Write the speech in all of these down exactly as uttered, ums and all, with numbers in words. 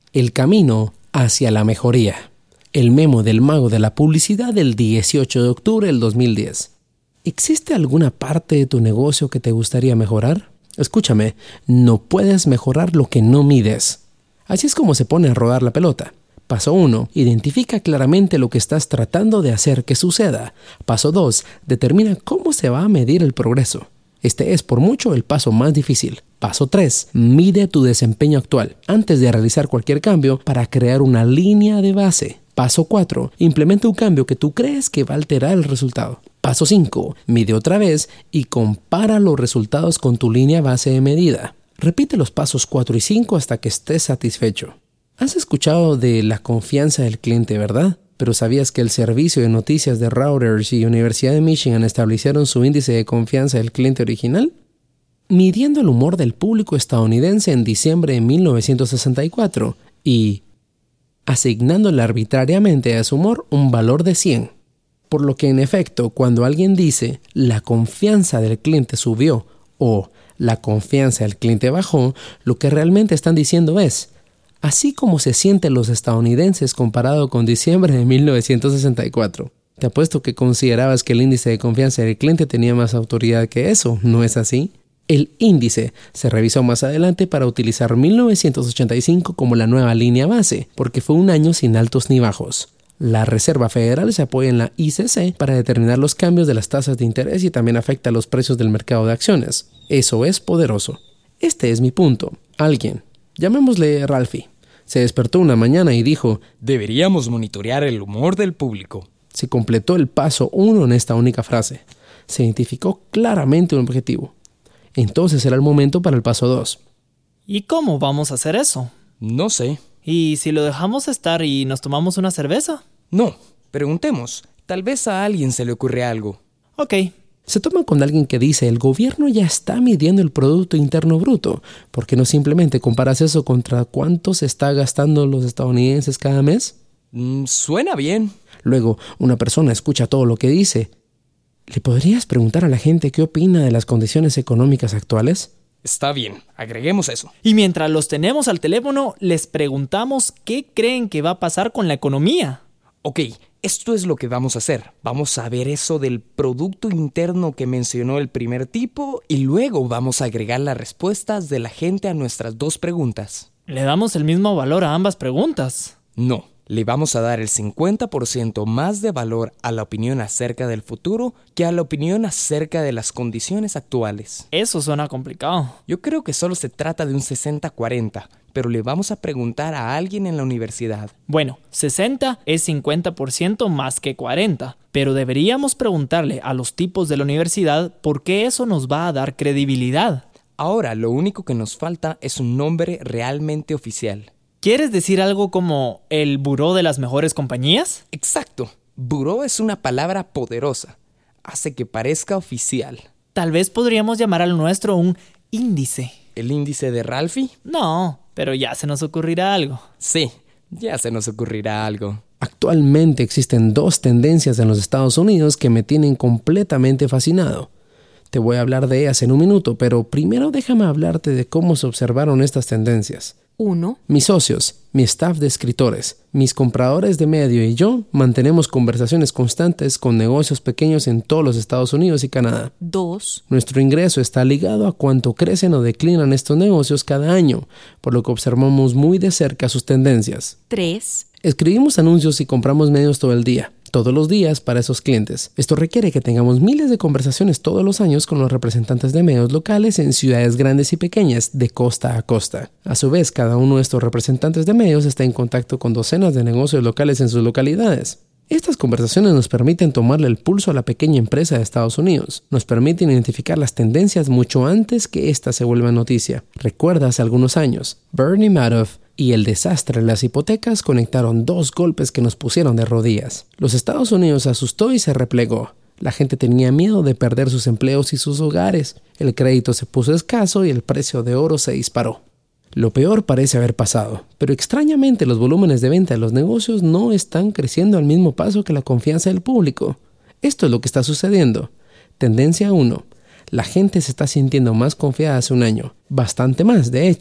El camino hacia la mejoría. El memo del mago de la publicidad del dieciocho de octubre del dos mil diez. ¿Existe alguna parte de tu negocio que te gustaría mejorar? Escúchame, no puedes mejorar lo que no mides. Así es como se pone a rodar la pelota. Paso uno. Identifica claramente lo que estás tratando de hacer que suceda. Paso dos. Determina cómo se va a medir el progreso. Este es por mucho el paso más difícil. Paso tres. Mide tu desempeño actual antes de realizar cualquier cambio para crear una línea de base. Paso cuatro. Implementa un cambio que tú crees que va a alterar el resultado. Paso cinco. Mide otra vez y compara los resultados con tu línea base de medida. Repite los pasos cuatro y cinco hasta que estés satisfecho. Has escuchado de la confianza del cliente, ¿verdad? Pero ¿sabías que el servicio de noticias de Reuters y Universidad de Michigan establecieron su índice de confianza del cliente original? Midiendo el humor del público estadounidense en diciembre de mil novecientos sesenta y cuatro y asignándole arbitrariamente a su humor un valor de cien. Por lo que en efecto, cuando alguien dice la confianza del cliente subió o la confianza del cliente bajó, lo que realmente están diciendo es: así como se sienten los estadounidenses comparado con diciembre de mil novecientos sesenta y cuatro. Te apuesto que considerabas que el índice de confianza del cliente tenía más autoridad que eso, ¿no es así? El índice se revisó más adelante para utilizar mil novecientos ochenta y cinco como la nueva línea base, porque fue un año sin altos ni bajos. La Reserva Federal se apoya en la I C C para determinar los cambios de las tasas de interés y también afecta los precios del mercado de acciones. Eso es poderoso. Este es mi punto. Alguien, llamémosle Ralphie, se despertó una mañana y dijo: deberíamos monitorear el humor del público. Se completó el paso uno en esta única frase. Se identificó claramente un objetivo. Entonces era el momento para el paso dos. ¿Y cómo vamos a hacer eso? No sé. ¿Y si lo dejamos estar y nos tomamos una cerveza? No, preguntemos. Tal vez a alguien se le ocurre algo. Ok. Se toma con alguien que dice: el gobierno ya está midiendo el Producto Interno Bruto. ¿Por qué no simplemente comparas eso contra cuánto se está gastando los estadounidenses cada mes? Mm, suena bien. Luego, una persona escucha todo lo que dice. ¿Le podrías preguntar a la gente qué opina de las condiciones económicas actuales? Está bien, agreguemos eso. Y mientras los tenemos al teléfono, les preguntamos qué creen que va a pasar con la economía. Ok, esto es lo que vamos a hacer. Vamos a ver eso del Producto Interno que mencionó el primer tipo y luego vamos a agregar las respuestas de la gente a nuestras dos preguntas. ¿Le damos el mismo valor a ambas preguntas? No, le vamos a dar el cincuenta por ciento más de valor a la opinión acerca del futuro que a la opinión acerca de las condiciones actuales. Eso suena complicado. Yo creo que solo se trata de un sesenta cuarenta, pero le vamos a preguntar a alguien en la universidad. Bueno, sesenta es cincuenta por ciento más que cuarenta, pero deberíamos preguntarle a los tipos de la universidad porque eso nos va a dar credibilidad. Ahora, lo único que nos falta es un nombre realmente oficial. ¿Quieres decir algo como el buró de las mejores compañías? Exacto. Buró es una palabra poderosa. Hace que parezca oficial. Tal vez podríamos llamar al nuestro un índice. ¿El índice de Ralphie? No, pero ya se nos ocurrirá algo. Sí, ya se nos ocurrirá algo. Actualmente existen dos tendencias en los Estados Unidos que me tienen completamente fascinado. Te voy a hablar de ellas en un minuto, pero primero déjame hablarte de cómo se observaron estas tendencias. Uno. Mis socios, mi staff de escritores, mis compradores de medio y yo mantenemos conversaciones constantes con negocios pequeños en todos los Estados Unidos y Canadá. Dos. Nuestro ingreso está ligado a cuánto crecen o declinan estos negocios cada año, por lo que observamos muy de cerca sus tendencias. Tres. Escribimos anuncios y compramos medios todo el día, todos los días para esos clientes. Esto requiere que tengamos miles de conversaciones todos los años con los representantes de medios locales en ciudades grandes y pequeñas, de costa a costa. A su vez, cada uno de estos representantes de medios está en contacto con docenas de negocios locales en sus localidades. Estas conversaciones nos permiten tomarle el pulso a la pequeña empresa de Estados Unidos. Nos permiten identificar las tendencias mucho antes que éstas se vuelvan noticia. Recuerda hace algunos años, Bernie Madoff y el desastre de las hipotecas conectaron dos golpes que nos pusieron de rodillas. Los Estados Unidos se asustó y se replegó. La gente tenía miedo de perder sus empleos y sus hogares. El crédito se puso escaso y el precio de oro se disparó. Lo peor parece haber pasado, pero extrañamente los volúmenes de venta de los negocios no están creciendo al mismo paso que la confianza del público. Esto es lo que está sucediendo. Tendencia uno. La gente se está sintiendo más confiada hace un año. Bastante más, de hecho.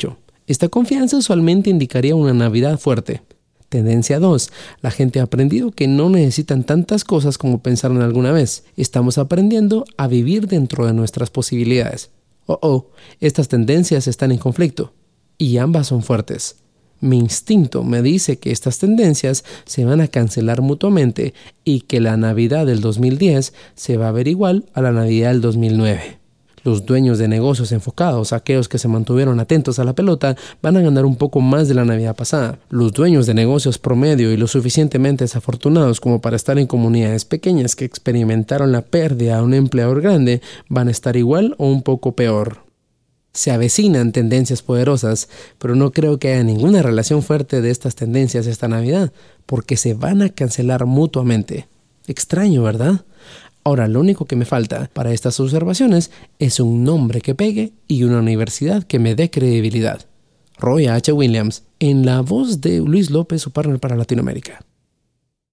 Esta confianza usualmente indicaría una Navidad fuerte. Tendencia dos. La gente ha aprendido que no necesitan tantas cosas como pensaron alguna vez. Estamos aprendiendo a vivir dentro de nuestras posibilidades. Oh, oh, estas tendencias están en conflicto. Y ambas son fuertes. Mi instinto me dice que estas tendencias se van a cancelar mutuamente y que la Navidad del dos mil diez se va a ver igual a la Navidad del dos mil nueve. Los dueños de negocios enfocados, aquellos que se mantuvieron atentos a la pelota, van a ganar un poco más de la Navidad pasada. Los dueños de negocios promedio y lo suficientemente desafortunados como para estar en comunidades pequeñas que experimentaron la pérdida de un empleador grande van a estar igual o un poco peor. Se avecinan tendencias poderosas, pero no creo que haya ninguna relación fuerte de estas tendencias esta Navidad, porque se van a cancelar mutuamente. Extraño, ¿verdad? Ahora, lo único que me falta para estas observaciones es un nombre que pegue y una universidad que me dé credibilidad. Roy H. Williams, en la voz de Luis López, su partner para Latinoamérica.